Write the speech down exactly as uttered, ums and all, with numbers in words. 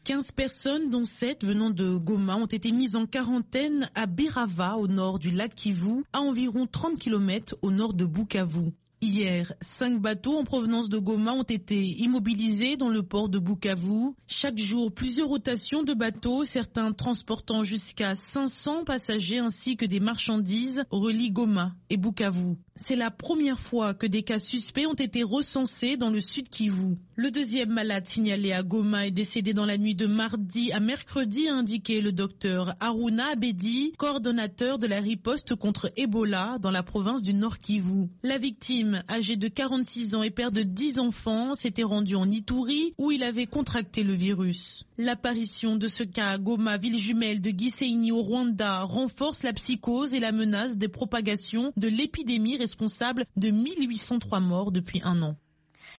quinze personnes, dont sept venant de Goma, ont été mises en quarantaine à Birava, au nord du lac Kivu, à environ trente kilomètres au nord de Bukavu. Hier, cinq bateaux en provenance de Goma ont été immobilisés dans le port de Bukavu. Chaque jour, plusieurs rotations de bateaux, certains transportant jusqu'à cinq cents passagers ainsi que des marchandises, relient Goma et Bukavu. C'est la première fois que des cas suspects ont été recensés dans le sud Kivu. Le deuxième malade signalé à Goma est décédé dans la nuit de mardi à mercredi, a indiqué le docteur Haruna Abedi, coordonnateur de la riposte contre Ebola dans la province du Nord Kivu. La victime, âgé de quarante-six ans et père de dix enfants, s'était rendu en Ituri où il avait contracté le virus. L'apparition de ce cas à Goma, ville jumelle de Gisenyi au Rwanda, renforce la psychose et la menace des propagations de l'épidémie responsable de mille huit cent trois morts depuis un an.